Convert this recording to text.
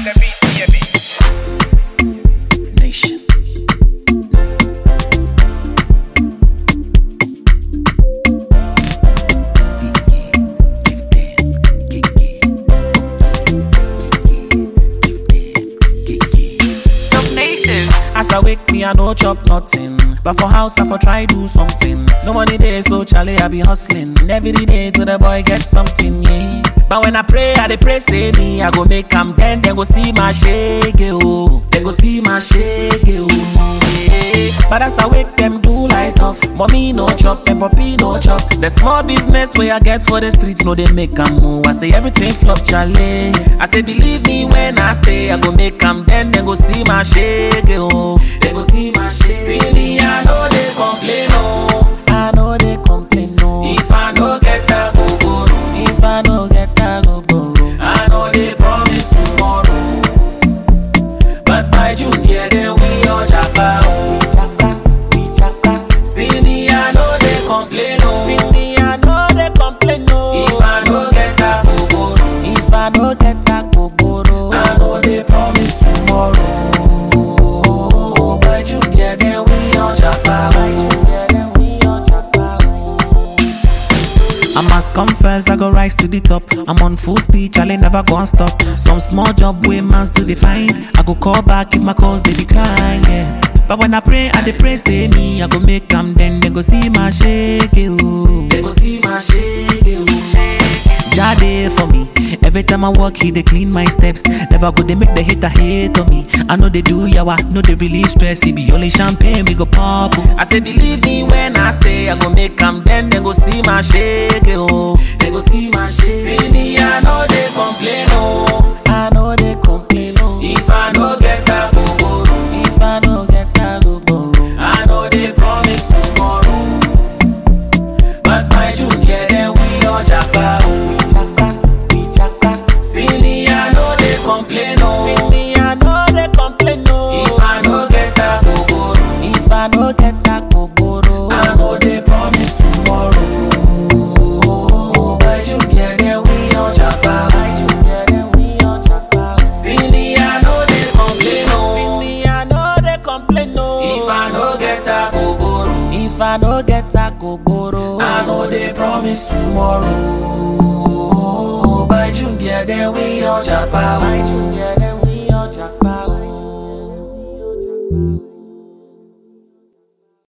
Nation. As I wake me, I no chop nothing. But for house, I for try do something. No money there, so Charlie, I be hustling. Every day to the boy get something, yeah. But when I pray, I dey pray, say me, I go make them then they go see my shake, oh. They go see my shake, oh. Yeah. But as I wake them, do light off. Mommy no chop, and puppy no chop. The small business where I get for the streets, no they make them move. I say everything flop, Charlie. I say believe me when I say I go make them then they go see my shake, oh. They go see my shake. See me, I know they complain, no. I know they complain, no. If I no get a go go, no. If I no get a go go, no. I know they promise tomorrow. But my junior, then we all japa, oh. We japa. See me, I know they complain, no. See me, I know they complain, no. If I no get a go go, no. If I no get a go go, no. I know they promise tomorrow. I must confess, I go rise to the top. I'm on full speed, Charlie never gonna stop. Some small job way man still define. I go call back if my calls they decline, yeah. But when I pray, I dey pray, say me, I go make them then they go see my shake, oh. They go see my shake, oh. Jade for me. Every time I walk, he they clean my steps. Never go they make the hater hate on me. I know they do yawa, know they really stress. It be only champagne, we go pop. I say believe me when I say I go make them then they go see my shake, oh. They go see my shake. See me, I know they complain, oh. I know they complain, oh. If I no get a go go, if I no get a go go, I know they promise tomorrow. But my junior, then we all japa, oh. Complain, no. See me, I know they complain, no. If I no get a go, if I no get a go, I know they promise tomorrow. By Junior, then we all japa. By Junior, then we all japa. See me, I know they complain, no. See me, I know they complain, no. If I no get a go, if I no get a go, I know they promise tomorrow. By Junior, then we all japa. By Junior, then we all japa.